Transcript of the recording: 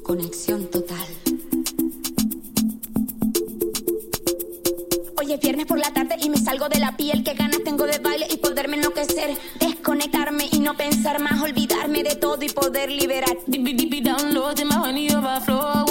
Conexión total. Hoy es viernes por la tarde y me salgo de la piel. Qué ganas tengo de baile y poderme enloquecer. Desconectarme y no pensar más. Olvidarme de todo y poder liberar. Deep down low, till my honey overflow.